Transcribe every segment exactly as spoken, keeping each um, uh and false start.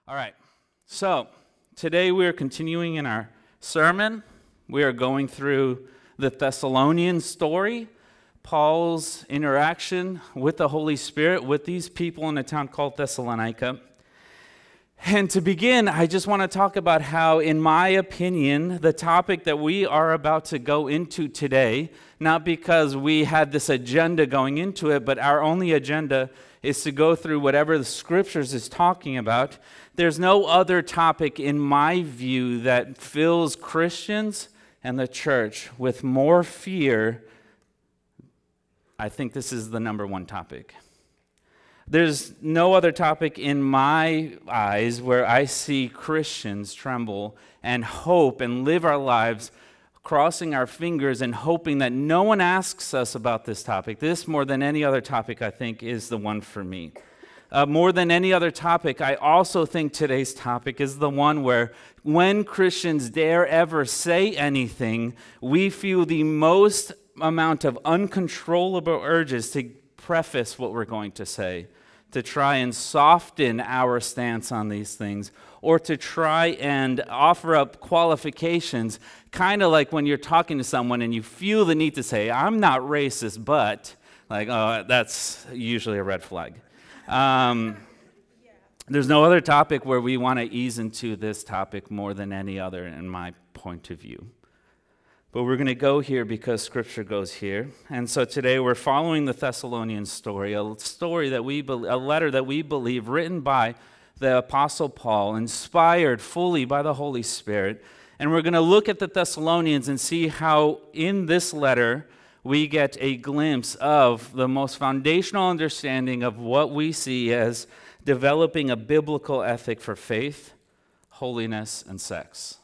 All right, so today we are continuing in our sermon. We are going through the Thessalonian story, Paul's interaction with the Holy Spirit with these people in a town called Thessalonica. And to begin, I just want to talk about how, in my opinion, the topic that we are about to go into today, not because we had this agenda going into it, but our only agenda is to go through whatever the scriptures is talking about. There's no other topic, in my view, that fills Christians and the church with more fear. I think this is the number one topic. There's no other topic in my eyes where I see Christians tremble and hope and live our lives crossing our fingers and hoping that no one asks us about this topic. This, more than any other topic, I think, is the one for me. Uh, more than any other topic, I also think today's topic is the one where when Christians dare ever say anything, we feel the most amount of uncontrollable urges to preface what we're going to say, to try and soften our stance on these things, or to try and offer up qualifications, kind of like when you're talking to someone and you feel the need to say, I'm not racist, but, like, oh, that's usually a red flag. Um, there's no other topic where we want to ease into this topic more than any other, in my point of view. But we're going to go here because Scripture goes here. And so today we're following the Thessalonian story, a story that we, be- a letter that we believe written by the Apostle Paul, inspired fully by the Holy Spirit. And we're going to look at the Thessalonians and see how in this letter we get a glimpse of the most foundational understanding of what we see as developing a biblical ethic for faith, holiness, and sex.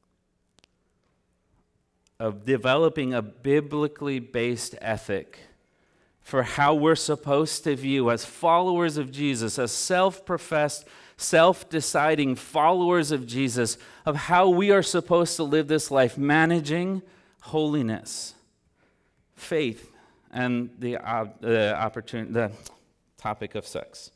Of developing a biblically based ethic for how we're supposed to view, as followers of Jesus, as self-professed, self-deciding followers of Jesus, of how we are supposed to live this life, managing holiness, faith, and the, uh, the, opportunity, the topic of sex.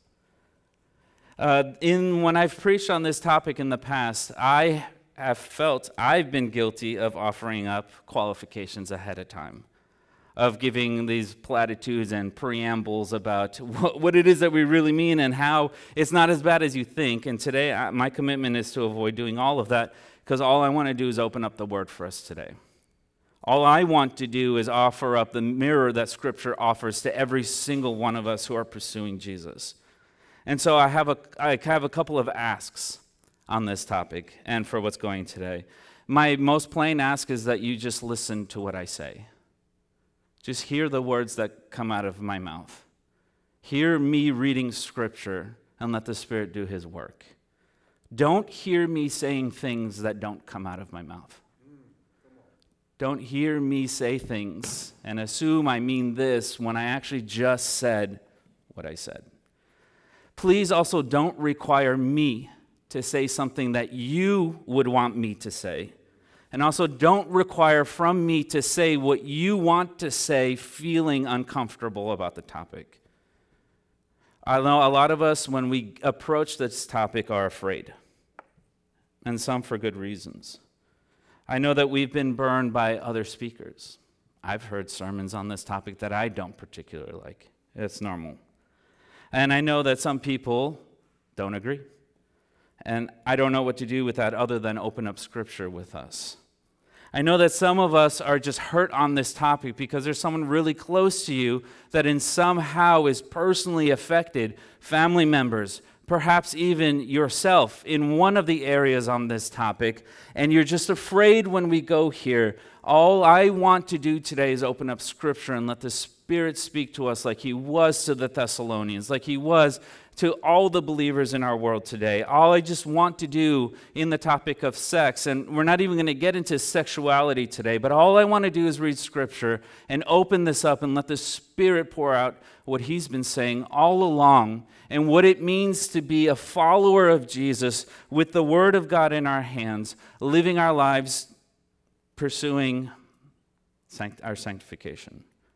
Uh, in when I've preached on this topic in the past, I have felt I've been guilty of offering up qualifications ahead of time, of giving these platitudes and preambles about what, what it is that we really mean and how it's not as bad as you think. And today, I, my commitment is to avoid doing all of that, because all I want to do is open up the Word for us today. All I want to do is offer up the mirror that Scripture offers to every single one of us who are pursuing Jesus. And so I have a, I have a couple of asks on this topic and for what's going today. My most plain ask is that you just listen to what I say. Just hear the words that come out of my mouth. Hear me reading Scripture and let the Spirit do His work. Don't hear me saying things that don't come out of my mouth. Don't hear me say things and assume I mean this when I actually just said what I said. Please also don't require me to say something that you would want me to say. And also don't require from me to say what you want to say feeling uncomfortable about the topic. I know a lot of us, when we approach this topic, are afraid. And some for good reasons. I know that we've been burned by other speakers. I've heard sermons on this topic that I don't particularly like. It's normal. And I know that some people don't agree. And I don't know what to do with that other than open up Scripture with us. I know that some of us are just hurt on this topic because there's someone really close to you that in somehow is personally affected, family members, perhaps even yourself in one of the areas on this topic, and you're just afraid when we go here. All I want to do today is open up Scripture and let the Spirit speak to us like He was to the Thessalonians, like He was to all the believers in our world today. All I just want to do in the topic of sex, and we're not even going to get into sexuality today, but all I want to do is read Scripture and open this up and let the Spirit pour out what He's been saying all along and what it means to be a follower of Jesus with the Word of God in our hands, living our lives pursuing sanct- our sanctification.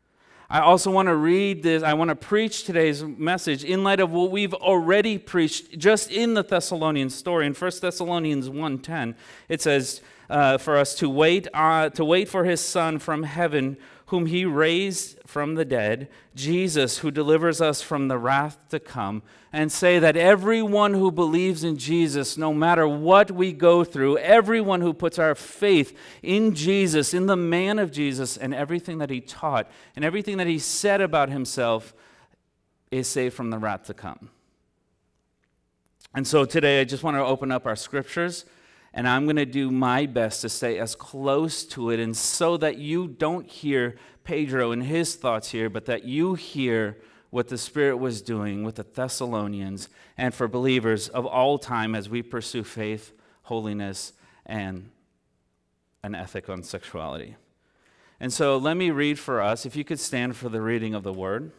I also want to read this, I want to preach today's message in light of what we've already preached just in the Thessalonian story. In First Thessalonians one ten, it says uh, for us to wait, uh, to wait for his Son from heaven, whom he raised from the dead, Jesus, who delivers us from the wrath to come, and say that everyone who believes in Jesus, no matter what we go through, everyone who puts our faith in Jesus, in the man of Jesus, and everything that he taught, and everything that he said about himself, is saved from the wrath to come. And so today I just want to open up our scriptures, and I'm going to do my best to stay as close to it, and so that you don't hear Pedro and his thoughts here, but that you hear what the Spirit was doing with the Thessalonians and for believers of all time as we pursue faith, holiness, and an ethic on sexuality. And so let me read for us, if you could stand for the reading of the Word.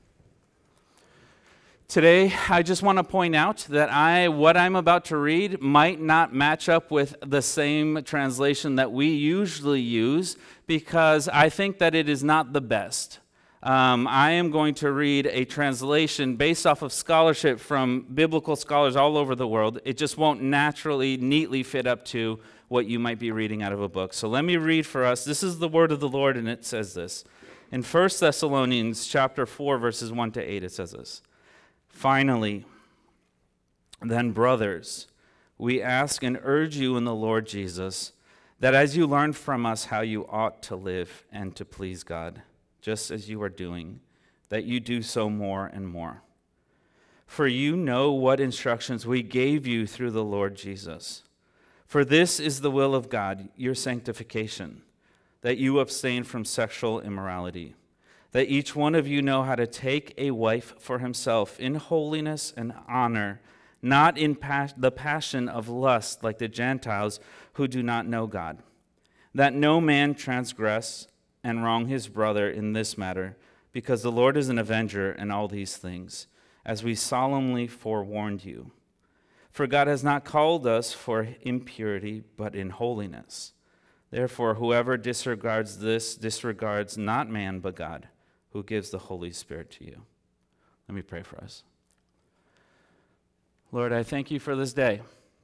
Today, I just want to point out that I, what I'm about to read might not match up with the same translation that we usually use, because I think that it is not the best. Um, I am going to read a translation based off of scholarship from biblical scholars all over the world. It just won't naturally, neatly fit up to what you might be reading out of a book. So let me read for us. This is the word of the Lord, and it says this. In First Thessalonians chapter four, verses one to eight, it says this. Finally, then, brothers, we ask and urge you in the Lord Jesus, that as you learn from us how you ought to live and to please God, just as you are doing, that you do so more and more. For you know what instructions we gave you through the Lord Jesus. For this is the will of God, your sanctification, that you abstain from sexual immorality, that each one of you know how to take a wife for himself in holiness and honor, not in pas- the passion of lust like the Gentiles who do not know God, that no man transgress and wrong his brother in this matter, because the Lord is an avenger in all these things, as we solemnly forewarned you. For God has not called us for impurity, but in holiness. Therefore, whoever disregards this disregards not man, but God, who gives the Holy Spirit to you. Let me pray for us. Lord, I thank you for this day.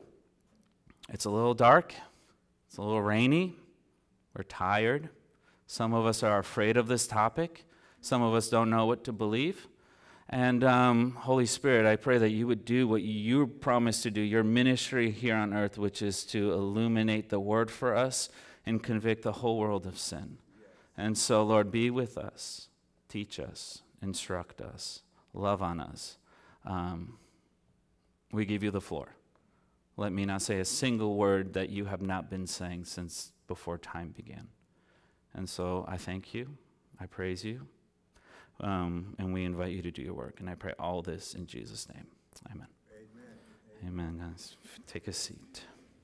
It's a little dark. It's a little rainy. We're tired. Some of us are afraid of this topic. Some of us don't know what to believe. And um, Holy Spirit, I pray that you would do what you promised to do, your ministry here on earth, which is to illuminate the word for us and convict the whole world of sin. And so, Lord, be with us. Teach us, instruct us, love on us. Um, we give you the floor. Let me not say a single word that you have not been saying since before time began. And so I thank you, I praise you, um, and we invite you to do your work. And I pray all this in Jesus' name. Amen. Amen. Amen, guys. Take a seat.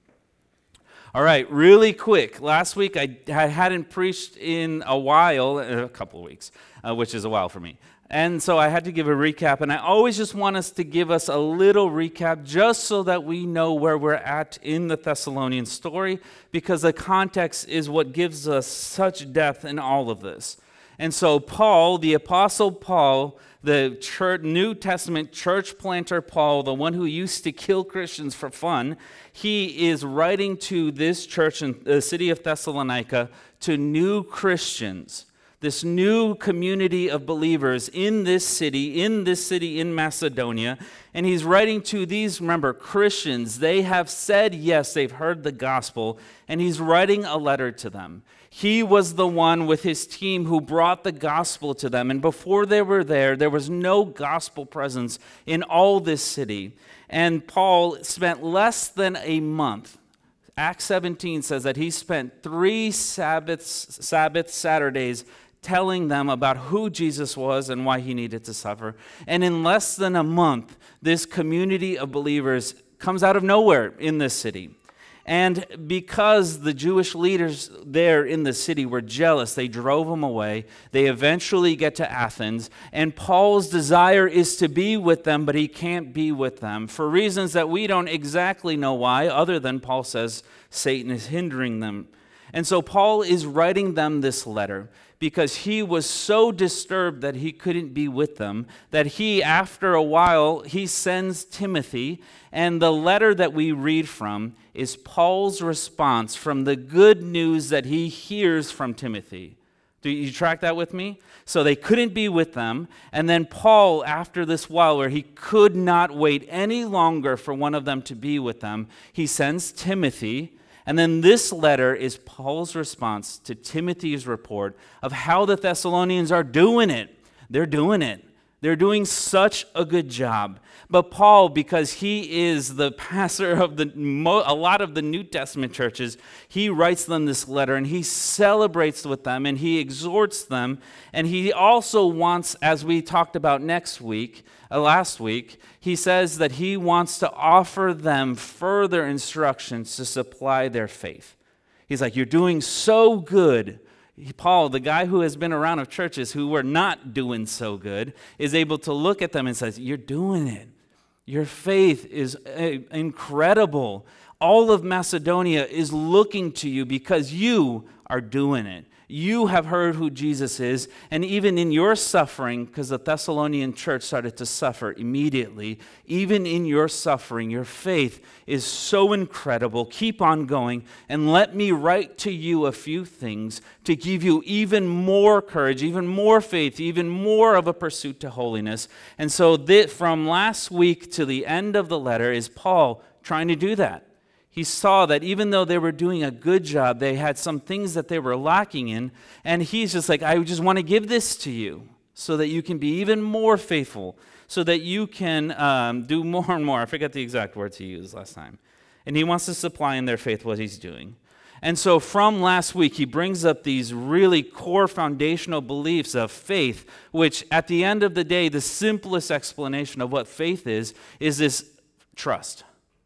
All right, really quick. Last week I, I hadn't preached in a while, a couple of weeks, uh, which is a while for me. And so I had to give a recap, and I always just want us to give us a little recap just so that we know where we're at in the Thessalonian story, because the context is what gives us such depth in all of this. And so Paul, the Apostle Paul, the church, New Testament church planter Paul, the one who used to kill Christians for fun, he is writing to this church in the city of Thessalonica, to new Christians, this new community of believers in this city, in this city in Macedonia. And he's writing to these, remember, Christians. They have said yes, they've heard the gospel, and he's writing a letter to them. He was the one with his team who brought the gospel to them. And before they were there, there was no gospel presence in all this city. And Paul spent less than a month. Acts seventeen says that he spent three Sabbaths, Sabbath Saturdays telling them about who Jesus was and why he needed to suffer. And in less than a month, this community of believers comes out of nowhere in this city. And because the Jewish leaders there in the city were jealous, they drove them away. They eventually get to Athens, and Paul's desire is to be with them, but he can't be with them for reasons that we don't exactly know why, other than Paul says Satan is hindering them. And so Paul is writing them this letter because he was so disturbed that he couldn't be with them, that he, after a while, he sends Timothy, and the letter that we read from is Paul's response from the good news that he hears from Timothy. Do you track that with me? So they couldn't be with them, and then Paul, after this while where he could not wait any longer for one of them to be with them, he sends Timothy. And then this letter is Paul's response to Timothy's report of how the Thessalonians are doing it. They're doing it. They're doing such a good job. But Paul, because he is the pastor of the a lot of the New Testament churches, he writes them this letter and he celebrates with them and he exhorts them. And he also wants, as we talked about next week, uh, last week, he says that he wants to offer them further instructions to supply their faith. He's like, you're doing so good. Paul, the guy who has been around of churches who were not doing so good, is able to look at them and says, you're doing it. Your faith is incredible. All of Macedonia is looking to you because you are doing it. You have heard who Jesus is, and even in your suffering, because the Thessalonian church started to suffer immediately, even in your suffering, your faith is so incredible. Keep on going, and let me write to you a few things to give you even more courage, even more faith, even more of a pursuit to holiness. And so that from last week to the end of the letter is Paul trying to do that. He saw that even though they were doing a good job, they had some things that they were lacking in. And he's just like, I just want to give this to you so that you can be even more faithful, so that you can um, do more and more. I forget the exact words he used last time. And he wants to supply in their faith what he's doing. And so from last week, he brings up these really core foundational beliefs of faith, which at the end of the day, the simplest explanation of what faith is, is this trust.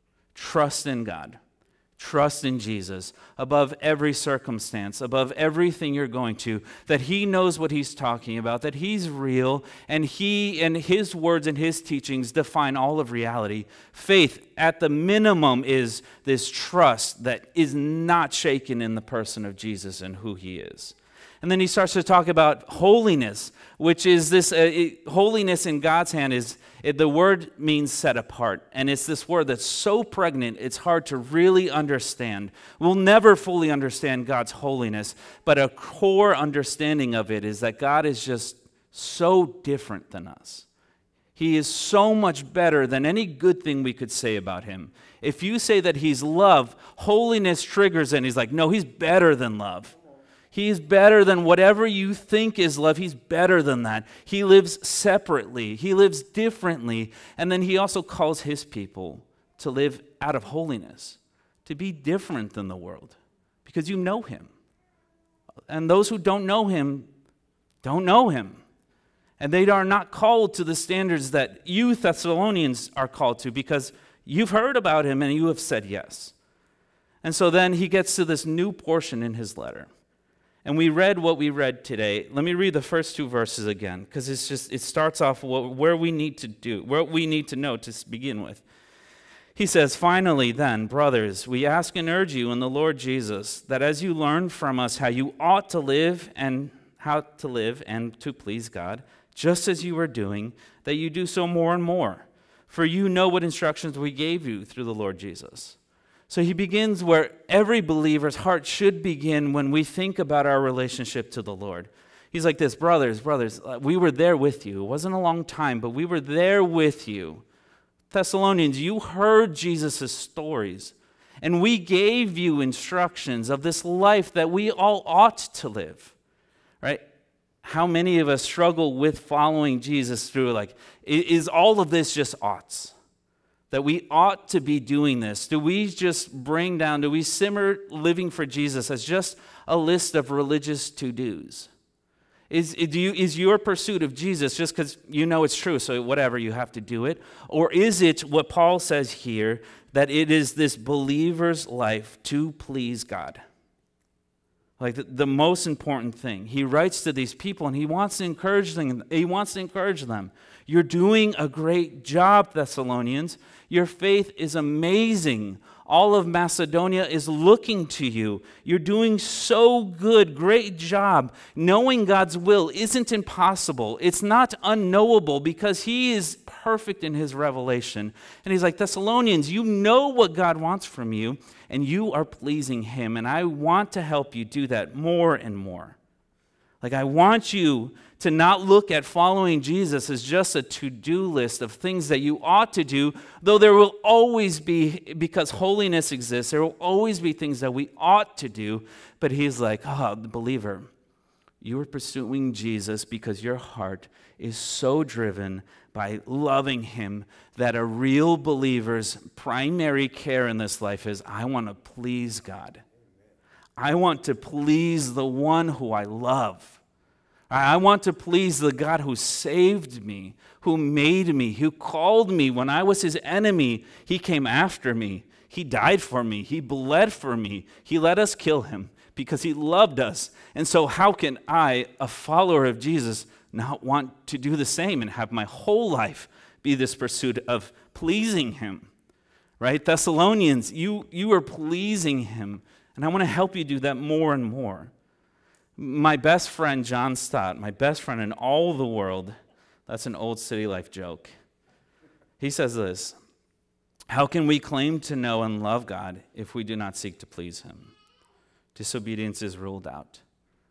Trust in God. Trust in Jesus above every circumstance, above everything you're going to, that he knows what he's talking about, that he's real, and he and his words and his teachings define all of reality. Faith, at the minimum, is this trust that is not shaken in the person of Jesus and who he is. And then he starts to talk about holiness, which is this, uh, it, holiness in God's hand is, it, the word means set apart. And it's this word that's so pregnant, it's hard to really understand. We'll never fully understand God's holiness, but a core understanding of it is that God is just so different than us. He is so much better than any good thing we could say about him. If you say that he's love, holiness triggers and he's like, no, he's better than love. He's better than whatever you think is love. He's better than that. He lives separately. He lives differently. And then he also calls his people to live out of holiness, to be different than the world, because you know him. And those who don't know him don't know him. And they are not called to the standards that you Thessalonians are called to, because you've heard about him and you have said yes. And so then he gets to this new portion in his letter. And we read what we read today. Let me read the first two verses again, because it's just it starts off where we need to do, where we need to know to begin with. He says, "Finally, then, brothers, we ask and urge you in the Lord Jesus that as you learn from us how you ought to live and how to live and to please God, just as you are doing, that you do so more and more. For you know what instructions we gave you through the Lord Jesus." So he begins where every believer's heart should begin when we think about our relationship to the Lord. He's like this, brothers, brothers, we were there with you. It wasn't a long time, but we were there with you. Thessalonians, you heard Jesus' stories, and we gave you instructions of this life that we all ought to live, right? How many of us struggle with following Jesus through, like, is all of this just oughts? That we ought to be doing this? Do we just bring down, do we simmer living for Jesus as just a list of religious to-dos? Is, do you, is your pursuit of Jesus just because you know it's true, so whatever, you have to do it? Or is it what Paul says here, that it is this believer's life to please God? Like the, the most important thing. He writes to these people and he wants to encourage them. He wants to encourage them. You're doing a great job, Thessalonians. Your faith is amazing. All of Macedonia is looking to you. You're doing so good. Great job. Knowing God's will isn't impossible. It's not unknowable because he is perfect in his revelation. And he's like, Thessalonians, you know what God wants from you, and you are pleasing him. And I want to help you do that more and more. Like, I want you to not look at following Jesus as just a to-do list of things that you ought to do, though there will always be, because holiness exists, there will always be things that we ought to do. But he's like, oh, the believer, you are pursuing Jesus because your heart is so driven by loving him that a real believer's primary care in this life is, I want to please God. I want to please the one who I love. I want to please the God who saved me, who made me, who called me when I was his enemy. He came after me. He died for me. He bled for me. He let us kill him because he loved us. And so how can I, a follower of Jesus, not want to do the same and have my whole life be this pursuit of pleasing him? Right? Thessalonians, you, you are pleasing him. And I want to help you do that more and more. My best friend, John Stott, my best friend in all the world, that's an old City Life joke. He says this, how can we claim to know and love God if we do not seek to please him? Disobedience is ruled out.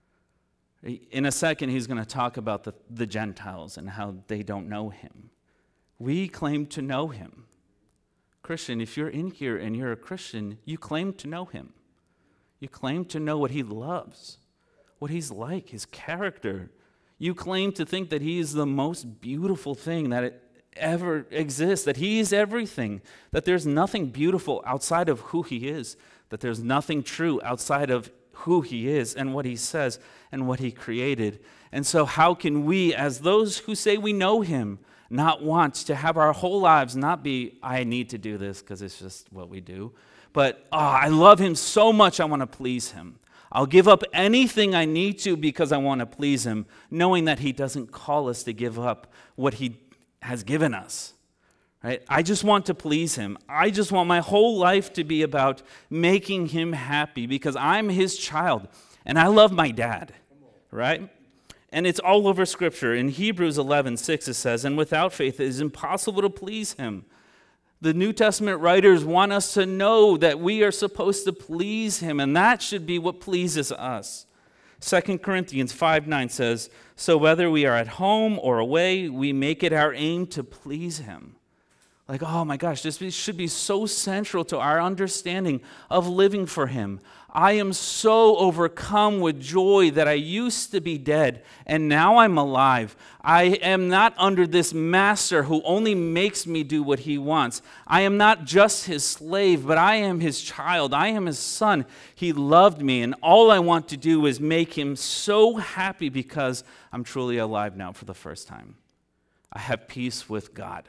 In a second, he's going to talk about the, the Gentiles and how they don't know him. We claim to know him. Christian, if you're in here and you're a Christian, you claim to know him. You claim to know what he loves, what he's like, his character. You claim to think that he is the most beautiful thing that it ever exists, that he is everything, that there's nothing beautiful outside of who he is, that there's nothing true outside of who he is and what he says and what he created. And so how can we, as those who say we know him, not want to have our whole lives not be, I need to do this because it's just what we do, but oh, I love him so much I want to please him. I'll give up anything I need to because I want to please him, knowing that he doesn't call us to give up what he has given us. Right? I just want to please him. I just want my whole life to be about making him happy because I'm his child and I love my dad. Right? And it's all over Scripture. In Hebrews eleven six it says, and without faith it is impossible to please him. The New Testament writers want us to know that we are supposed to please him, and that should be what pleases us. Second Corinthians five nine says, so whether we are at home or away, we make it our aim to please him. Like, oh my gosh, this should be so central to our understanding of living for him. I am so overcome with joy that I used to be dead, and now I'm alive. I am not under this master who only makes me do what he wants. I am not just his slave, but I am his child. I am his son. He loved me, and all I want to do is make him so happy because I'm truly alive now for the first time. I have peace with God.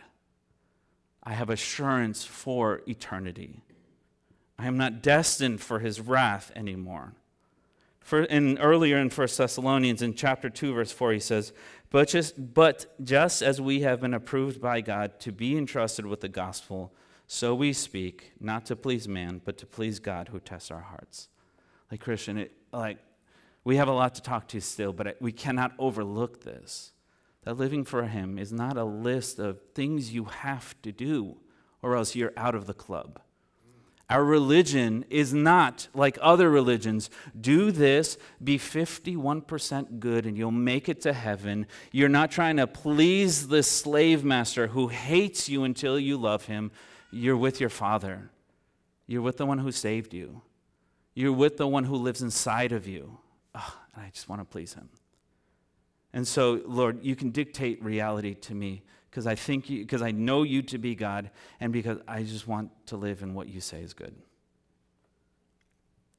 I have assurance for eternity. I am not destined for his wrath anymore. For in, earlier in First Thessalonians, in chapter two, verse four, he says, but just, but just as we have been approved by God to be entrusted with the gospel, so we speak, not to please man, but to please God who tests our hearts. Like, Christian, it, like we have a lot to talk to still, but we cannot overlook this. That living for him is not a list of things you have to do, or else you're out of the club. Our religion is not like other religions. Do this, be fifty-one percent good, and you'll make it to heaven. You're not trying to please the slave master who hates you until you love him. You're with your Father. You're with the one who saved you. You're with the one who lives inside of you. Oh, and I just want to please him. And so, Lord, you can dictate reality to me because I think you, because I know you to be God, and because I just want to live in what you say is good.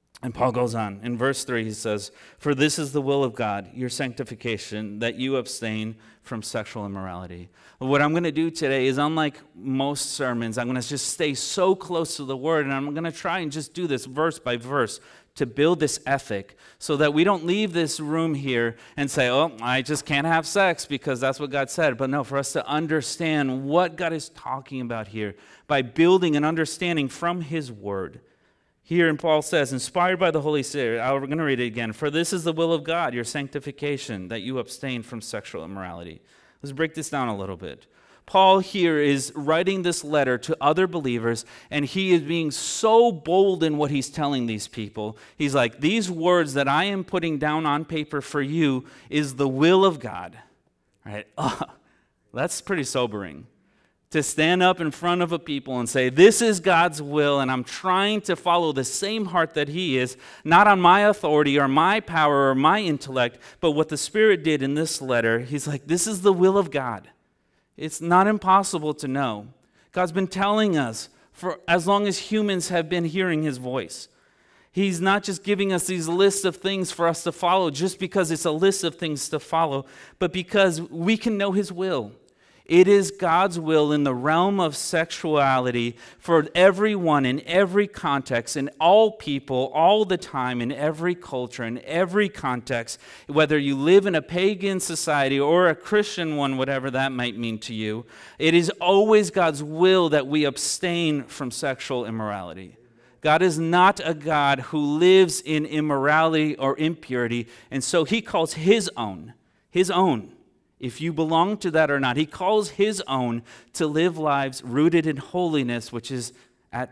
And Paul goes on. In verse three, he says, "For this is the will of God, your sanctification, that you abstain from sexual immorality." What I'm going to do today is, unlike most sermons, I'm going to just stay so close to the Word, and I'm going to try and just do this verse by verse to build this ethic so that we don't leave this room here and say, oh, I just can't have sex because that's what God said. But no, for us to understand what God is talking about here by building an understanding from His Word. Here, and Paul says, inspired by the Holy Spirit, I'm going to read it again. "For this is the will of God, your sanctification, that you abstain from sexual immorality." Let's break this down a little bit. Paul here is writing this letter to other believers, and he is being so bold in what he's telling these people. He's like, these words that I am putting down on paper for you is the will of God. Right? Oh, that's pretty sobering. To stand up in front of a people and say, this is God's will, and I'm trying to follow the same heart that He is, not on my authority or my power or my intellect, but what the Spirit did in this letter. He's like, this is the will of God. It's not impossible to know. God's been telling us for as long as humans have been hearing His voice. He's not just giving us these lists of things for us to follow just because it's a list of things to follow, but because we can know His will. It is God's will in the realm of sexuality for everyone in every context, in all people, all the time, in every culture, in every context, whether you live in a pagan society or a Christian one, whatever that might mean to you. It is always God's will that we abstain from sexual immorality. God is not a God who lives in immorality or impurity, and so He calls His own, His own. If you belong to that or not, He calls His own to live lives rooted in holiness, which is at,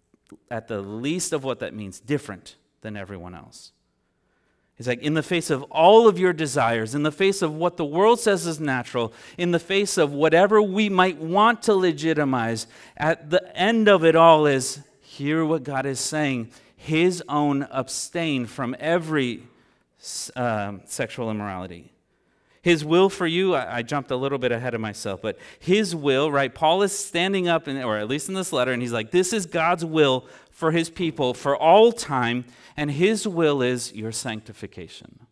at the least of what that means, different than everyone else. It's like in the face of all of your desires, in the face of what the world says is natural, in the face of whatever we might want to legitimize, at the end of it all is, hear what God is saying. His own abstain from every uh, sexual immorality. His will for you, I, I jumped a little bit ahead of myself, but His will, right? Paul is standing up, in, or at least in this letter, and he's like, this is God's will for His people for all time, and His will is your sanctification.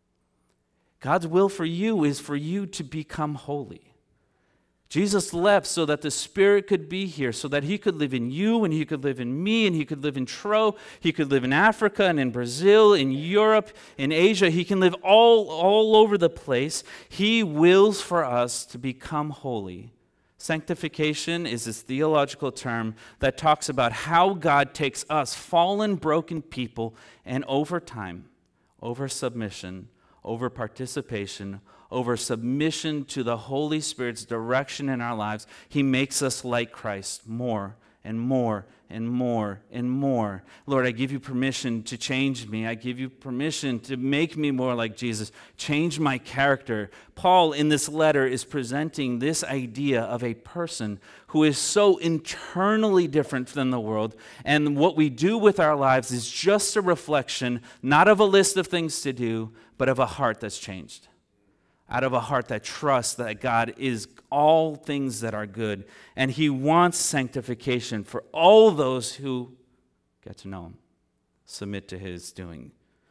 God's will for you is for you to become holy. Jesus left so that the Spirit could be here, so that He could live in you, and He could live in me, and He could live in Tro. He could live in Africa and in Brazil, in Europe, in Asia. He can live all, all over the place. He wills for us to become holy. Sanctification is this theological term that talks about how God takes us, fallen, broken people, and over time, over submission, over participation, over submission to the Holy Spirit's direction in our lives, He makes us like Christ more and more and more and more. Lord, I give you permission to change me. I give you permission to make me more like Jesus. Change my character. Paul, in this letter, is presenting this idea of a person who is so internally different than the world, and what we do with our lives is just a reflection, not of a list of things to do, but of a heart that's changed. Out of a heart that trusts that God is all things that are good, and He wants sanctification for all those who get to know Him, submit to His doing.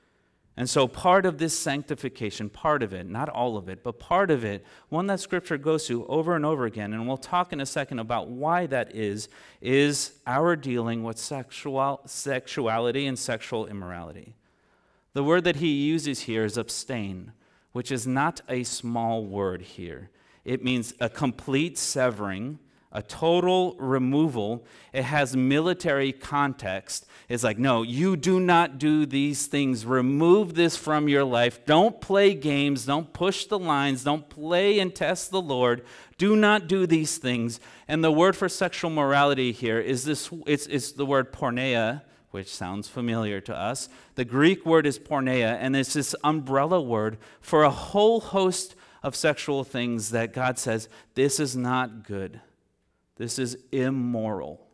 And so part of this sanctification, part of it, not all of it, but part of it, one that Scripture goes to over and over again, and we'll talk in a second about why that is, is our dealing with sexual, sexuality and sexual immorality. The word that he uses here is abstain, which is not a small word here. It means a complete severing, a total removal. It has military context. It's like, no, you do not do these things. Remove this from your life. Don't play games. Don't push the lines. Don't play and test the Lord. Do not do these things. And the word for sexual morality here is this, it's, it's the word porneia, which sounds familiar to us. The Greek word is porneia, and it's this umbrella word for a whole host of sexual things that God says, this is not good. This is immoral.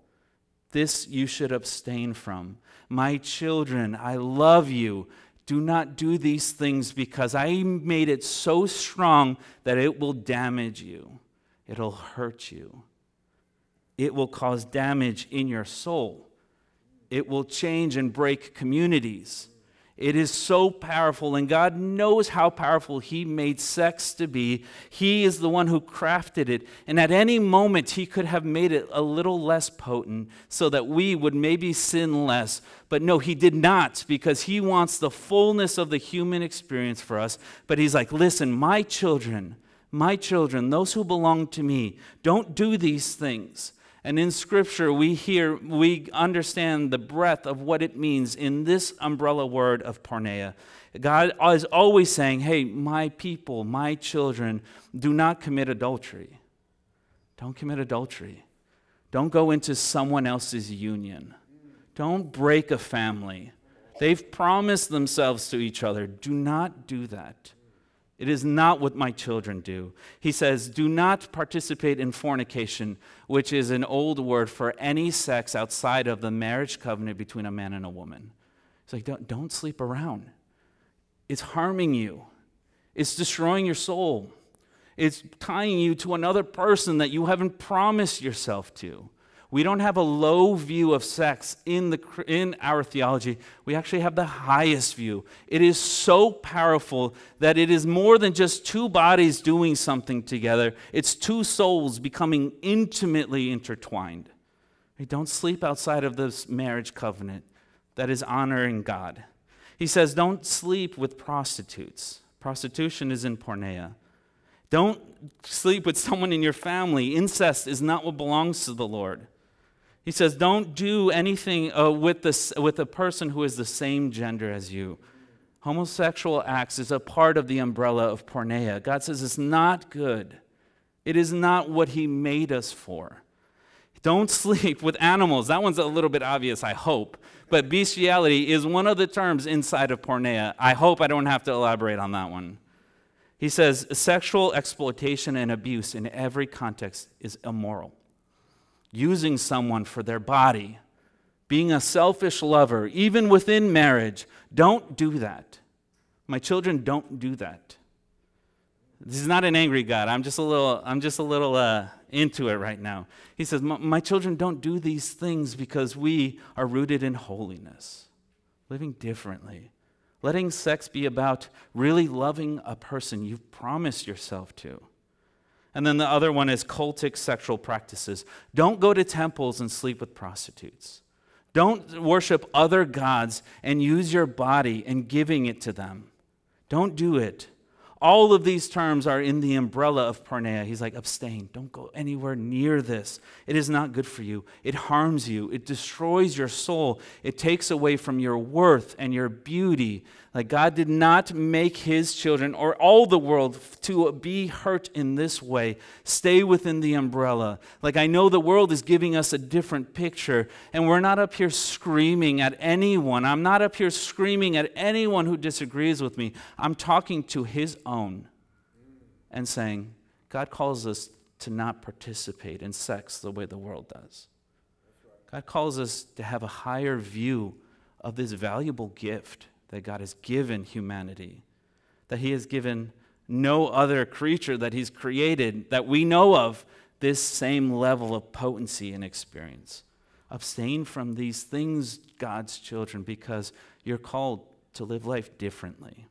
This you should abstain from. My children, I love you. Do not do these things because I made it so strong that it will damage you. It'll hurt you. It will cause damage in your soul. It will change and break communities. It is so powerful, and God knows how powerful He made sex to be. He is the one who crafted it, and at any moment He could have made it a little less potent so that we would maybe sin less. But no, He did not, because He wants the fullness of the human experience for us. But He's like, listen, my children, my children, those who belong to me, don't do these things. And in Scripture, we hear, we understand the breadth of what it means in this umbrella word of porneia. God is always saying, hey, my people, my children, do not commit adultery. Don't commit adultery. Don't go into someone else's union. Don't break a family. They've promised themselves to each other. Do not do that. It is not what my children do. He says, do not participate in fornication, which is an old word for any sex outside of the marriage covenant between a man and a woman. It's like, don't, don't sleep around. It's harming you. It's destroying your soul. It's tying you to another person that you haven't promised yourself to. We don't have a low view of sex in the in our theology. We actually have the highest view. It is so powerful that it is more than just two bodies doing something together. It's two souls becoming intimately intertwined. We don't sleep outside of this marriage covenant that is honoring God. He says, don't sleep with prostitutes. Prostitution is in porneia. Don't sleep with someone in your family. Incest is not what belongs to the Lord. He says, don't do anything uh, with, this, with a person who is the same gender as you. Homosexual acts is a part of the umbrella of porneia. God says it's not good. It is not what He made us for. Don't sleep with animals. That one's a little bit obvious, I hope. But bestiality is one of the terms inside of porneia. I hope I don't have to elaborate on that one. He says, sexual exploitation and abuse in every context is immoral. Using someone for their body, being a selfish lover, even within marriage, don't do that. My children, don't do that. This is not an angry God. I'm just a little, I'm just a little uh, into it right now. He says, my children, don't do these things because we are rooted in holiness, living differently. Letting sex be about really loving a person you've promised yourself to. And then the other one is cultic sexual practices. Don't go to temples and sleep with prostitutes. Don't worship other gods and use your body and giving it to them. Don't do it. All of these terms are in the umbrella of porneia. He's like, abstain. Don't go anywhere near this. It is not good for you. It harms you. It destroys your soul. It takes away from your worth and your beauty. Like, God did not make His children or all the world to be hurt in this way. Stay within the umbrella. Like, I know the world is giving us a different picture, and we're not up here screaming at anyone. I'm not up here screaming at anyone who disagrees with me. I'm talking to His own and saying, God calls us to not participate in sex the way the world does. God calls us to have a higher view of this valuable gift that God has given humanity, that He has given no other creature that He's created that we know of this same level of potency and experience. Abstain from these things, God's children, because you're called to live life differently.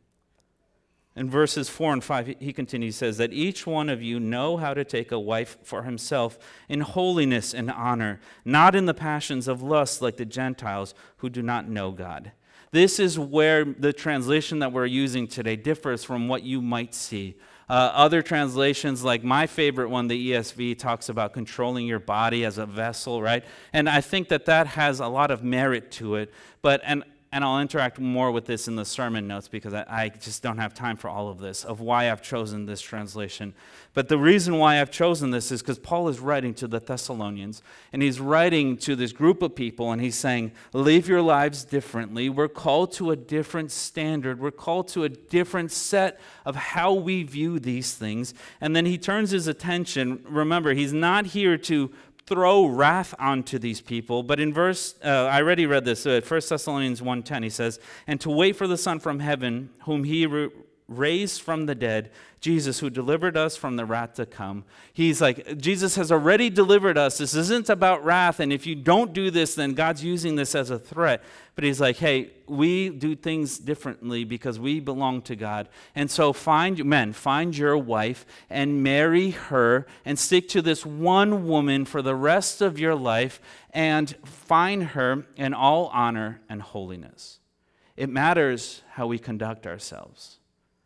In verses four and five, he continues, says that each one of you know how to take a wife for himself in holiness and honor, not in the passions of lust like the Gentiles who do not know God. This is where the translation that we're using today differs from what you might see. Uh, other translations, like my favorite one, the E S V, talks about controlling your body as a vessel, right? And I think that that has a lot of merit to it. But and and I'll interact more with this in the sermon notes because I, I just don't have time for all of this, of why I've chosen this translation. But the reason why I've chosen this is because Paul is writing to the Thessalonians, and he's writing to this group of people, and he's saying, live your lives differently. We're called to a different standard. We're called to a different set of how we view these things. And then he turns his attention. Remember, he's not here to throw wrath onto these people. But in verse, uh, I already read this, uh, First Thessalonians one ten, he says, and to wait for the Son from heaven, whom he re- raised from the dead, Jesus, who delivered us from the wrath to come. He's like, Jesus has already delivered us. This isn't about wrath, and if you don't do this, then God's using this as a threat. But he's like, hey, we do things differently because we belong to God. And so find, men, find your wife and marry her and stick to this one woman for the rest of your life and find her in all honor and holiness. It matters how we conduct ourselves.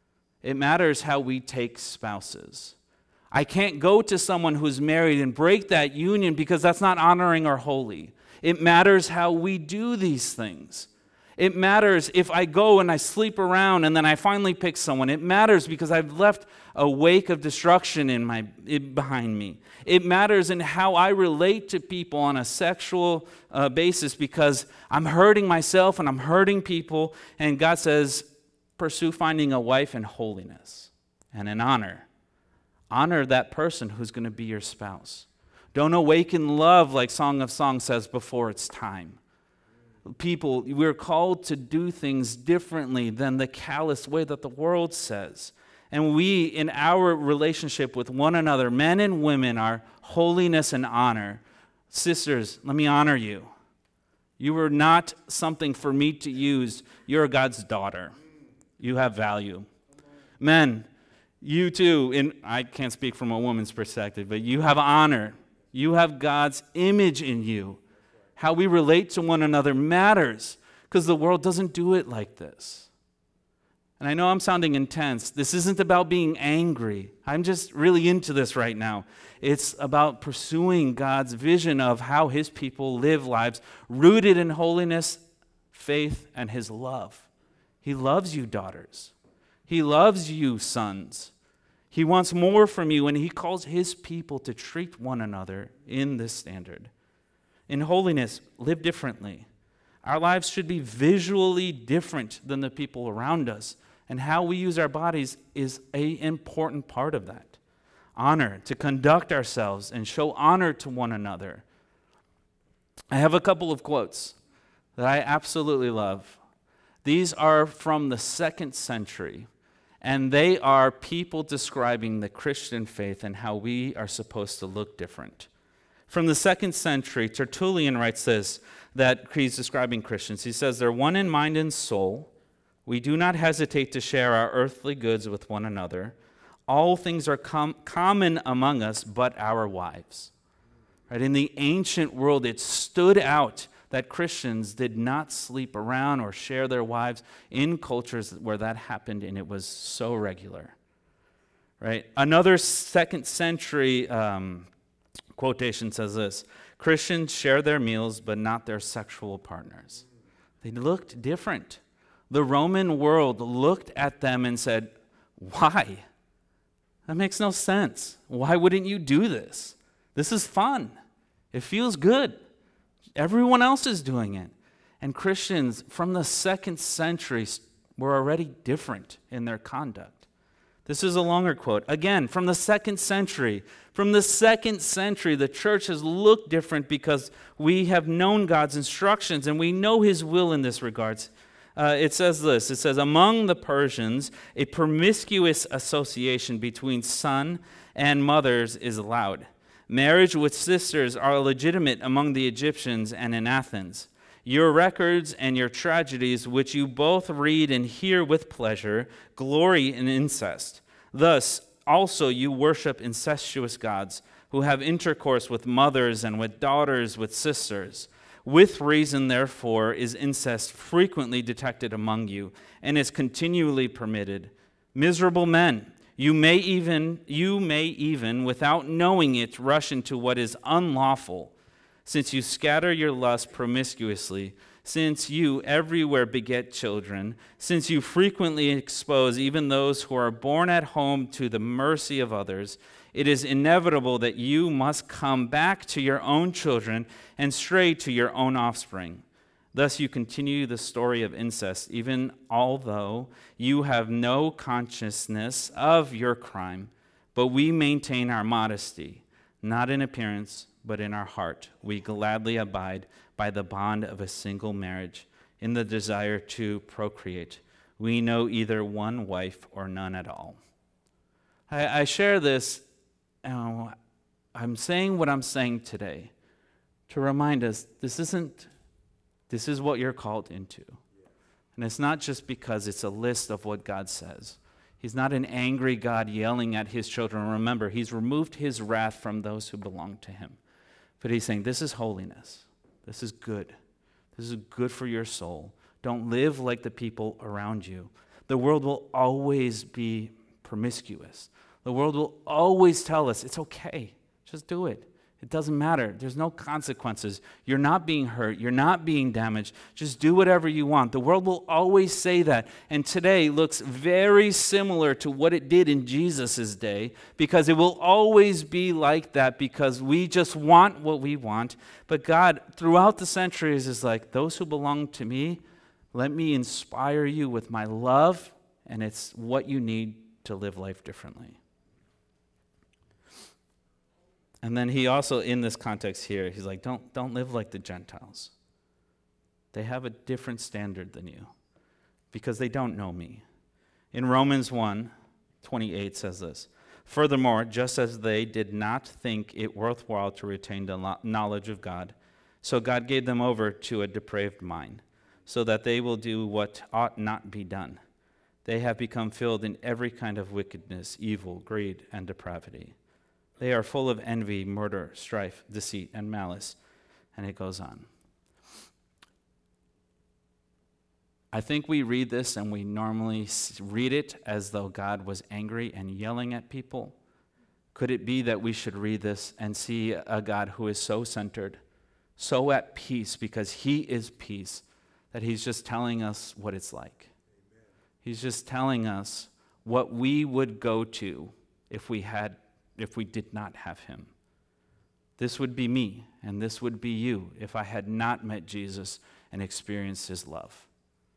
It matters how we take spouses. I can't go to someone who's married and break that union because that's not honoring or holy. It matters how we do these things. It matters if I go and I sleep around and then I finally pick someone. It matters because I've left a wake of destruction in my in, behind me. It matters in how I relate to people on a sexual uh, basis because I'm hurting myself and I'm hurting people. And God says, pursue finding a wife in holiness and in honor. Honor that person who's going to be your spouse. Don't awaken love like Song of Songs says before it's time. People, we're called to do things differently than the callous way that the world says. And we, in our relationship with one another, men and women, are holiness and honor. Sisters, let me honor you. You are not something for me to use. You're God's daughter. You have value. Men, you too, and I can't speak from a woman's perspective, but you have honor. You have God's image in you. How we relate to one another matters because the world doesn't do it like this. And I know I'm sounding intense. This isn't about being angry. I'm just really into this right now. It's about pursuing God's vision of how his people live lives rooted in holiness, faith, and his love. He loves you, daughters. He loves you, sons. He wants more from you, and he calls his people to treat one another in this standard. In holiness, live differently. Our lives should be visually different than the people around us, and how we use our bodies is an important part of that. Honor, to conduct ourselves and show honor to one another. I have a couple of quotes that I absolutely love. These are from the second century, and they are people describing the Christian faith and how we are supposed to look different. From the second century, Tertullian writes this, that he's describing Christians. He says, they're one in mind and soul. We do not hesitate to share our earthly goods with one another. All things are com- common among us but our wives. Right? In the ancient world, it stood out that Christians did not sleep around or share their wives in cultures where that happened, and it was so regular. Right? Another second century um, quotation says this, Christians share their meals but not their sexual partners. They looked different. The Roman world looked at them and said, why? That makes no sense. Why wouldn't you do this? This is fun. It feels good. Everyone else is doing it. And Christians from the second century were already different in their conduct. This is a longer quote. Again, from the second century. From the second century, the church has looked different because we have known God's instructions and we know his will in this regards. Uh, it says this, it says, among the Persians, a promiscuous association between son and mothers is allowed. Marriage with sisters are legitimate among the Egyptians and in Athens. Your records and your tragedies, which you both read and hear with pleasure, glory in incest. Thus, also you worship incestuous gods, who have intercourse with mothers and with daughters with sisters. With reason, therefore, is incest frequently detected among you, and is continually permitted. Miserable men, you may even, you may even, without knowing it, rush into what is unlawful, since you scatter your lust promiscuously, since you everywhere beget children, since you frequently expose even those who are born at home to the mercy of others, it is inevitable that you must come back to your own children and stray to your own offspring. Thus you continue the story of incest, even although you have no consciousness of your crime. But we maintain our modesty, not in appearance, but in our heart. We gladly abide by the bond of a single marriage in the desire to procreate. We know either one wife or none at all. I, I share this, uh, I'm saying what I'm saying today to remind us this isn't, this is what you're called into. And it's not just because it's a list of what God says. He's not an angry God yelling at his children. Remember, he's removed his wrath from those who belong to him. But he's saying, this is holiness. This is good. This is good for your soul. Don't live like the people around you. The world will always be promiscuous. The world will always tell us, it's okay. Just do it. It doesn't matter. There's no consequences. You're not being hurt. You're not being damaged. Just do whatever you want. The world will always say that. And today looks very similar to what it did in Jesus' day, because it will always be like that because we just want what we want. But God, throughout the centuries, is like, those who belong to me, let me inspire you with my love, and it's what you need to live life differently. And then he also, in this context here, he's like, don't, don't live like the Gentiles. They have a different standard than you because they don't know me. In Romans one twenty-eight says this, furthermore, just as they did not think it worthwhile to retain the knowledge of God, so God gave them over to a depraved mind, so that they will do what ought not be done. They have become filled in every kind of wickedness, evil, greed, and depravity. They are full of envy, murder, strife, deceit, and malice. And it goes on. I think we read this and we normally read it as though God was angry and yelling at people. Could it be that we should read this and see a God who is so centered, so at peace because he is peace, that he's just telling us what it's like? Amen. He's just telling us what we would go to if we had if we did not have him. This would be me, and this would be you if I had not met Jesus and experienced his love.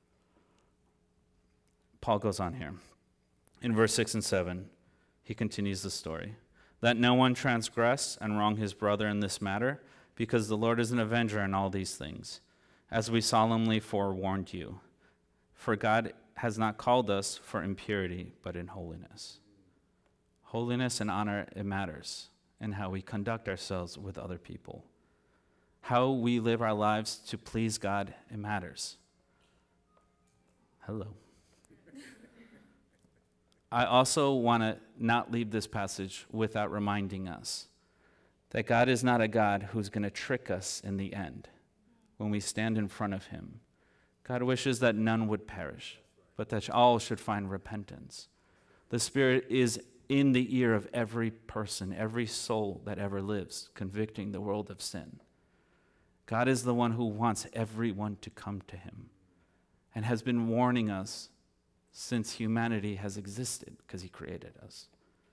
Paul goes on here. In verse six and seven, he continues the story. Let no one transgress and wrong his brother in this matter, because the Lord is an avenger in all these things, as we solemnly forewarned you. For God has not called us for impurity, but in holiness. Holiness and honor, it matters in how we conduct ourselves with other people. How we live our lives to please God, it matters. Hello. I also want to not leave this passage without reminding us that God is not a God who's going to trick us in the end when we stand in front of him. God wishes that none would perish, but that all should find repentance. The Spirit is in the ear of every person, every soul that ever lives, convicting the world of sin. God is the one who wants everyone to come to him and has been warning us since humanity has existed because he created us.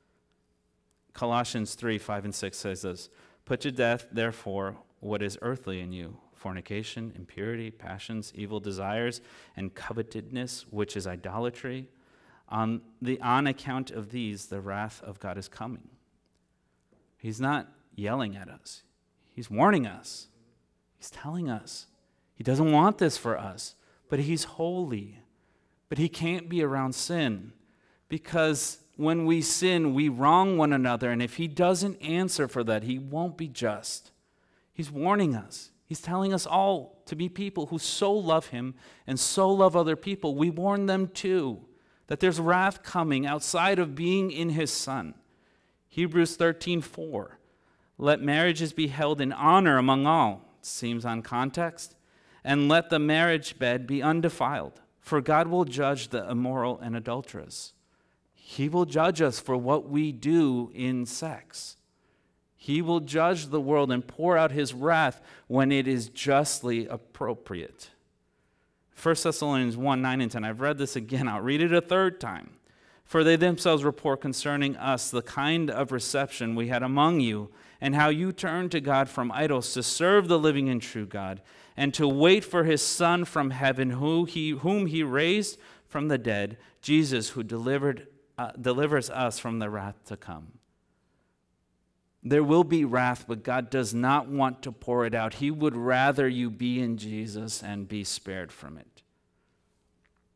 Colossians three, five, and six says this, put to death, therefore, what is earthly in you, fornication, impurity, passions, evil desires, and covetousness, which is idolatry. On the on account of these, the wrath of God is coming. He's not yelling at us. He's warning us. He's telling us. He doesn't want this for us, but he's holy. But he can't be around sin because when we sin, we wrong one another, and if he doesn't answer for that, he won't be just. He's warning us. He's telling us all to be people who so love him and so love other people. We warn them too that there's wrath coming outside of being in his Son. Hebrews thirteen four, let marriages be held in honor among all, seems on context, and let the marriage bed be undefiled, for God will judge the immoral and adulterous. He will judge us for what we do in sex. He will judge the world and pour out his wrath when it is justly appropriate. First Thessalonians one, nine and ten. I've read this again. I'll read it a third time. For they themselves report concerning us the kind of reception we had among you, and how you turned to God from idols to serve the living and true God, and to wait for his Son from heaven, who he, whom he raised from the dead, Jesus, who delivered, uh, delivers us from the wrath to come. There will be wrath, but God does not want to pour it out. He would rather you be in Jesus and be spared from it.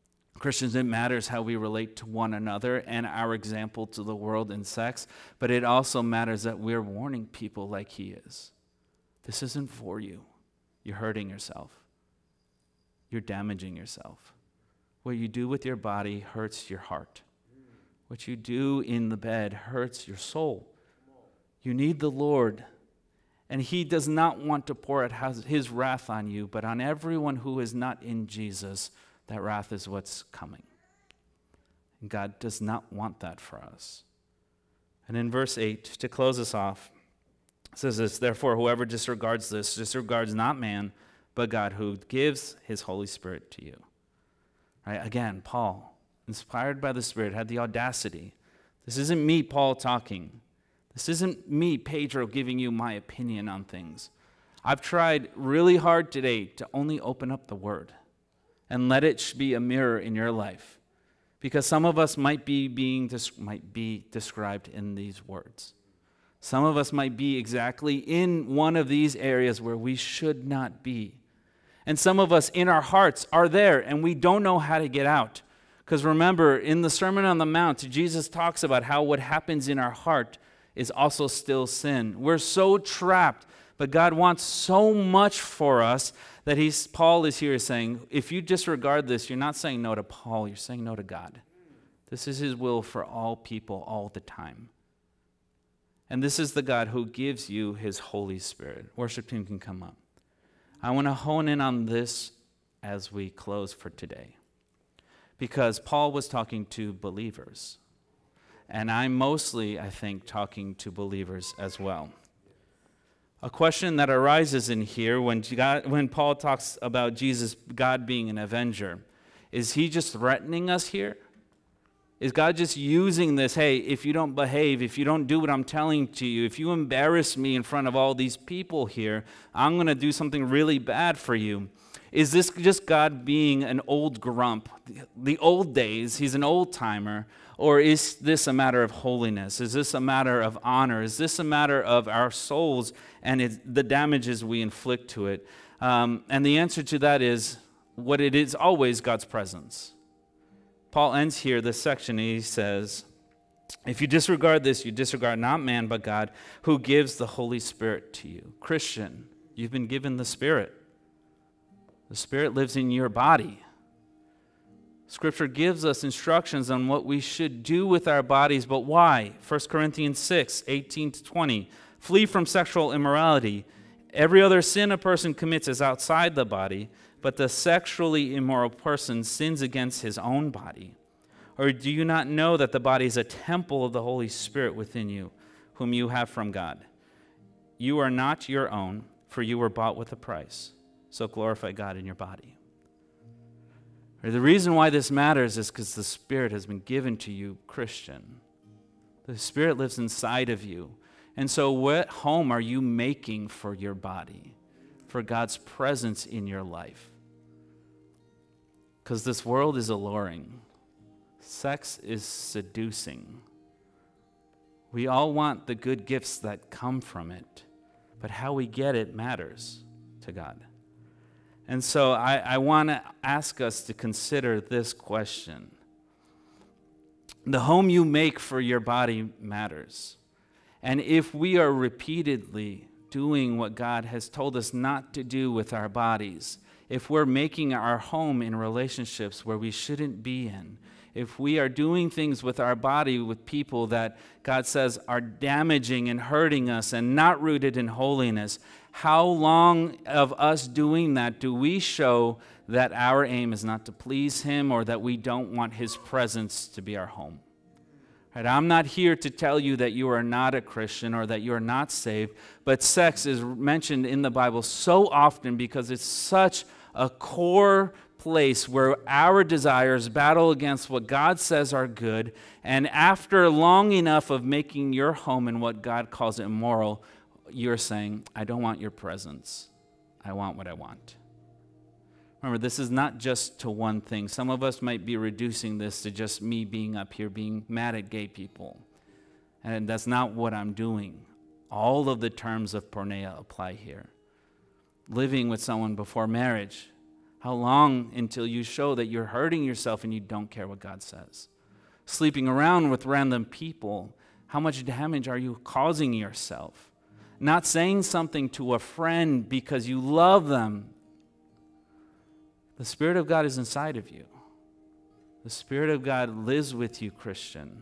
Christians, it matters how we relate to one another and our example to the world in sex, but it also matters that we're warning people like he is. This isn't for you. You're hurting yourself. You're damaging yourself. What you do with your body hurts your heart. What you do in the bed hurts your soul. You need the Lord, and he does not want to pour out his wrath on you, but on everyone who is not in Jesus, that wrath is what's coming. And God does not want that for us. And in verse eight, to close us off, it says this, therefore, whoever disregards this, disregards not man, but God, who gives his Holy Spirit to you. Right? Again, Paul, inspired by the Spirit, had the audacity. This isn't me, Paul, talking. This isn't me, Pedro, giving you my opinion on things. I've tried really hard today to only open up the Word and let it be a mirror in your life, because some of us might be being might be described in these words. Some of us might be exactly in one of these areas where we should not be. And some of us in our hearts are there and we don't know how to get out. Because remember, in the Sermon on the Mount, Jesus talks about how what happens in our heart is also still sin. We're so trapped, but God wants so much for us that he's, Paul is here saying, if you disregard this, you're not saying no to Paul, you're saying no to God. This is his will for all people all the time. And this is the God who gives you his Holy Spirit. Worship team can come up. I want to hone in on this as we close for today, because Paul was talking to believers. And I'm mostly, I think, talking to believers as well. A question that arises in here when, God, when Paul talks about Jesus, God being an avenger, is he just threatening us here? Is God just using this, hey, if you don't behave, if you don't do what I'm telling to you, if you embarrass me in front of all these people here, I'm going to do something really bad for you? Is this just God being an old grump? The old days, he's an old timer. Or is this a matter of holiness? Is this a matter of honor? Is this a matter of our souls and it, the damages we inflict to it? Um, and the answer to that is, what it is always God's presence. Paul ends here this section and he says, if you disregard this, you disregard not man but God, who gives the Holy Spirit to you. Christian, you've been given the Spirit. The Spirit lives in your body. Scripture gives us instructions on what we should do with our bodies, but why? First Corinthians six, eighteen to twenty. Flee from sexual immorality. Every other sin a person commits is outside the body, but the sexually immoral person sins against his own body. Or do you not know that the body is a temple of the Holy Spirit within you, whom you have from God? You are not your own, for you were bought with a price. So glorify God in your body. Or the reason why this matters is because the Spirit has been given to you, Christian. The Spirit lives inside of you. And so what home are you making for your body, for God's presence in your life? Because this world is alluring. Sex is seducing. We all want the good gifts that come from it, but how we get it matters to God. And so I, I want to ask us to consider this question. The home you make for your body matters. And if we are repeatedly doing what God has told us not to do with our bodies, if we're making our home in relationships where we shouldn't be in, if we are doing things with our body with people that God says are damaging and hurting us and not rooted in holiness, how long of us doing that do we show that our aim is not to please Him or that we don't want His presence to be our home? Right, I'm not here to tell you that you are not a Christian or that you are not saved, but sex is mentioned in the Bible so often because it's such a core place where our desires battle against what God says are good, and after long enough of making your home in what God calls immoral, you're saying, I don't want your presence. I want what I want. Remember, this is not just to one thing. Some of us might be reducing this to just me being up here being mad at gay people. And that's not what I'm doing. All of the terms of porneia apply here. Living with someone before marriage. How long until you show that you're hurting yourself and you don't care what God says? Sleeping around with random people, how much damage are you causing yourself? Not saying something to a friend because you love them. The Spirit of God is inside of you. The Spirit of God lives with you, Christian.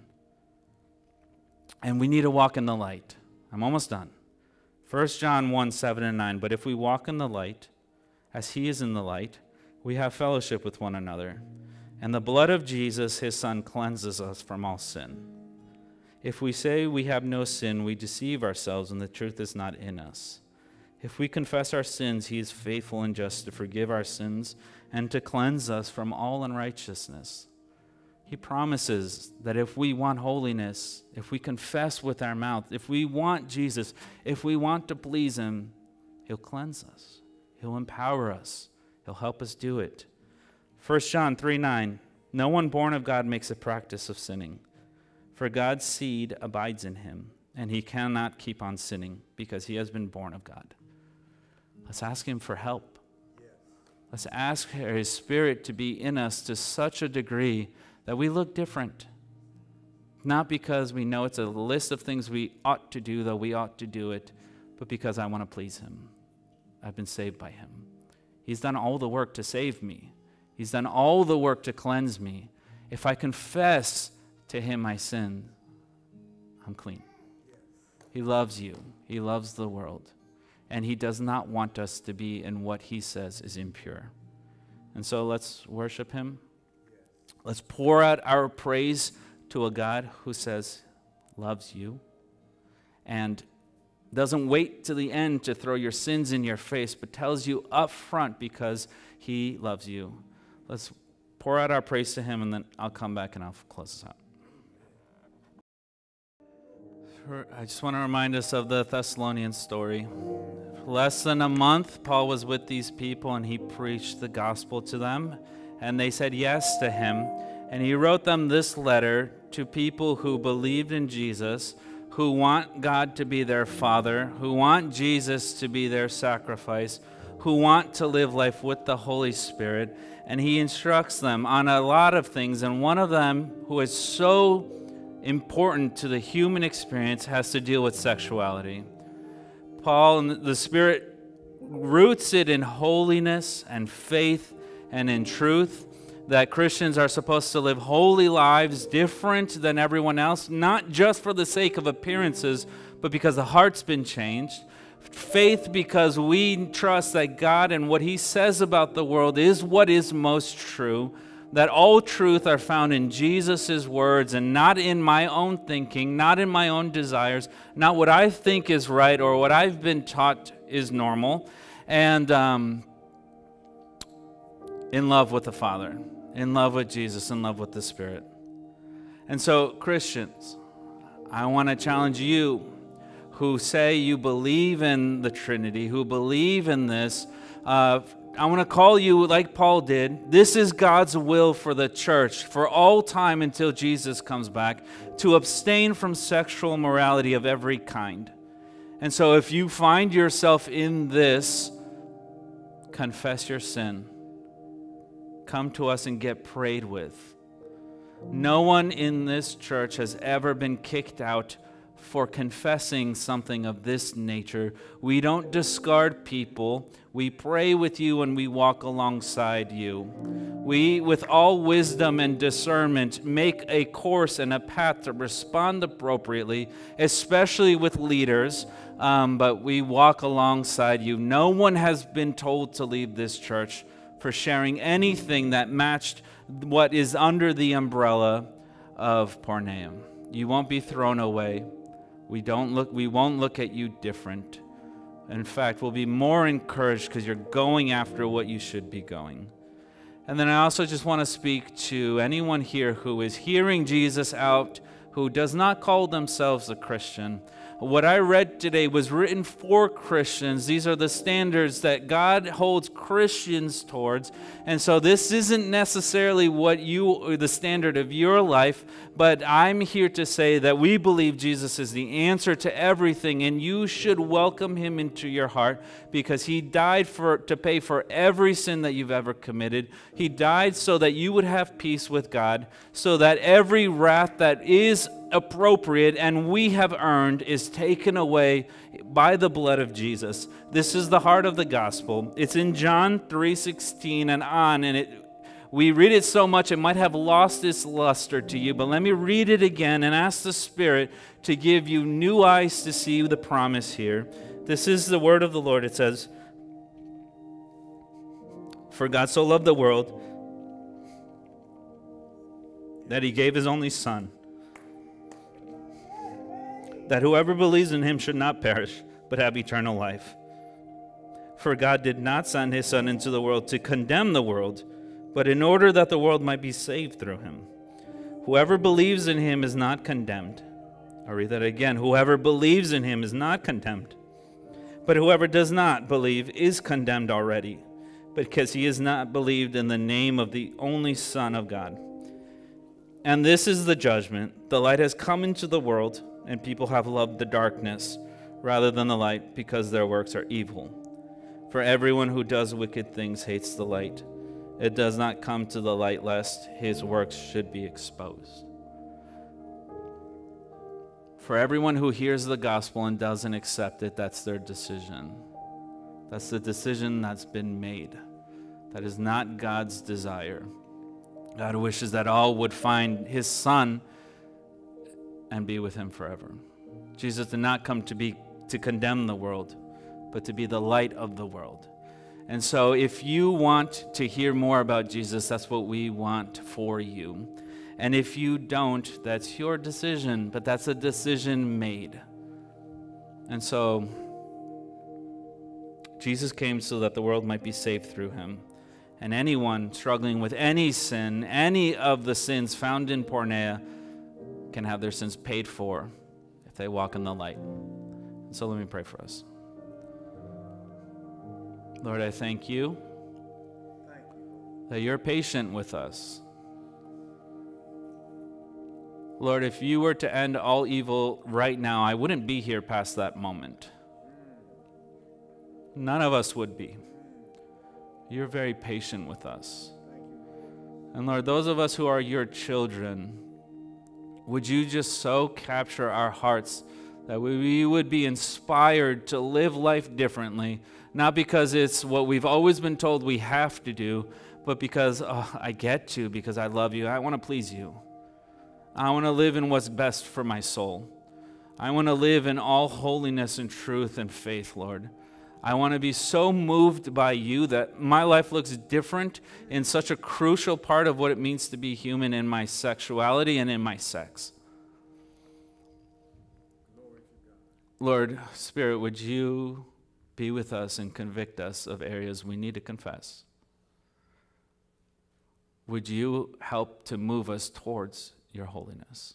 And we need to walk in the light. I'm almost done. First John one, seven and nine. But if we walk in the light, as he is in the light, we have fellowship with one another. And the blood of Jesus, his Son, cleanses us from all sin. If we say we have no sin, we deceive ourselves, and the truth is not in us. If we confess our sins, he is faithful and just to forgive our sins and to cleanse us from all unrighteousness. He promises that if we want holiness, if we confess with our mouth, if we want Jesus, if we want to please him, he'll cleanse us. He'll empower us. He'll help us do it. First John three nine, no one born of God makes a practice of sinning, for God's seed abides in him, and he cannot keep on sinning because he has been born of God. Let's ask him for help. Let's ask for his Spirit to be in us to such a degree that we look different. Not because we know it's a list of things we ought to do, though we ought to do it, but because I want to please him. I've been saved by him. He's done all the work to save me. He's done all the work to cleanse me. If I confess to him my sin, I'm clean. He loves you. He loves the world. And he does not want us to be in what he says is impure. And so let's worship him. Let's pour out our praise to a God who says, loves you, and doesn't wait to the end to throw your sins in your face, but tells you up front because he loves you. Let's pour out our praise to him, and then I'll come back and I'll close this out. I just want to remind us of the Thessalonian story. For less than a month, Paul was with these people, and he preached the gospel to them, and they said yes to him. And he wrote them this letter to people who believed in Jesus, who want God to be their Father, who want Jesus to be their sacrifice, who want to live life with the Holy Spirit. And he instructs them on a lot of things, and one of them, who is so important to the human experience, has to deal with sexuality. Paul and the Spirit roots it in holiness and faith and in truth, that Christians are supposed to live holy lives different than everyone else, not just for the sake of appearances, but because the heart's been changed. Faith because we trust that God and what he says about the world is what is most true, that all truth are found in Jesus' words and not in my own thinking, not in my own desires, not what I think is right or what I've been taught is normal, and um, in love with the Father, in love with Jesus, in love with the Spirit. And so, Christians, I want to challenge you who say you believe in the Trinity, who believe in this. Uh, I want to call you, like Paul did, this is God's will for the church for all time until Jesus comes back, to abstain from sexual morality of every kind. And so if you find yourself in this, confess your sin. Come to us and get prayed with. No one in this church has ever been kicked out for confessing something of this nature. We don't discard people. We pray with you and we walk alongside you. We, with all wisdom and discernment, make a course and a path to respond appropriately, especially with leaders, um, but we walk alongside you. No one has been told to leave this church for sharing anything that matched what is under the umbrella of porneum. You won't be thrown away. We don't look. We won't look at you different. In fact, we'll be more encouraged because you're going after what you should be going. And then I also just want to speak to anyone here who is hearing Jesus out, who does not call themselves a Christian. What I read today was written for Christians. These are the standards that God holds Christians towards. And so this isn't necessarily what you, the standard of your life, but I'm here to say that we believe Jesus is the answer to everything, and you should welcome him into your heart because he died for to pay for every sin that you've ever committed. He died so that you would have peace with God, so that every wrath that is appropriate and we have earned is taken away by the blood of Jesus. This is the heart of the gospel. It's in John three sixteen and on, and it we read it so much it might have lost its luster to you, but let me read it again and ask the Spirit to give you new eyes to see the promise here. This is the word of the Lord. It says, "For God so loved the world that he gave his only Son, that whoever believes in him should not perish, but have eternal life. For God did not send his Son into the world to condemn the world, but in order that the world might be saved through him. Whoever believes in him is not condemned." I'll read that again. "Whoever believes in him is not condemned, but whoever does not believe is condemned already, because he has not believed in the name of the only Son of God. And this is the judgment. The light has come into the world, and people have loved the darkness rather than the light, because their works are evil. For everyone who does wicked things hates the light. It does not come to the light, lest his works should be exposed." For everyone who hears the gospel and doesn't accept it, that's their decision. That's the decision that's been made. That is not God's desire. God wishes that all would find his Son and be with him forever. Jesus did not come to be to condemn the world, but to be the light of the world. And so if you want to hear more about Jesus, that's what we want for you. And if you don't, that's your decision, but that's a decision made. And so Jesus came so that the world might be saved through him. And anyone struggling with any sin, any of the sins found in porneia, can have their sins paid for if they walk in the light. And so let me pray for us. Lord, I thank you, thank you that you're patient with us. Lord, if you were to end all evil right now, I wouldn't be here past that moment. None of us would be. You're very patient with us. And Lord, those of us who are your children, would you just so capture our hearts that we would be inspired to live life differently, not because it's what we've always been told we have to do, but because oh, I get to, because I love you. I want to please you. I want to live in what's best for my soul. I want to live in all holiness and truth and faith, Lord. I want to be so moved by you that my life looks different in such a crucial part of what it means to be human in my sexuality and in my sex. Lord, Spirit, would you be with us and convict us of areas we need to confess? Would you help to move us towards your holiness?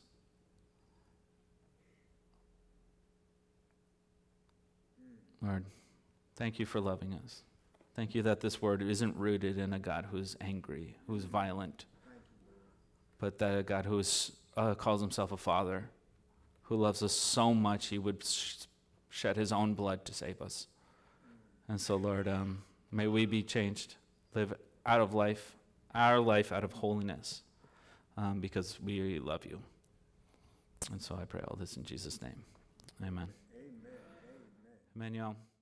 Lord, thank you for loving us. Thank you that this word isn't rooted in a God who's angry, who's violent, but that a God who is, uh, calls himself a Father, who loves us so much he would sh- shed his own blood to save us. And so, Lord, um, may we be changed, live out of life, our life out of holiness, um, because we love you. And so I pray all this in Jesus' name. Amen. Amen, Amen y'all.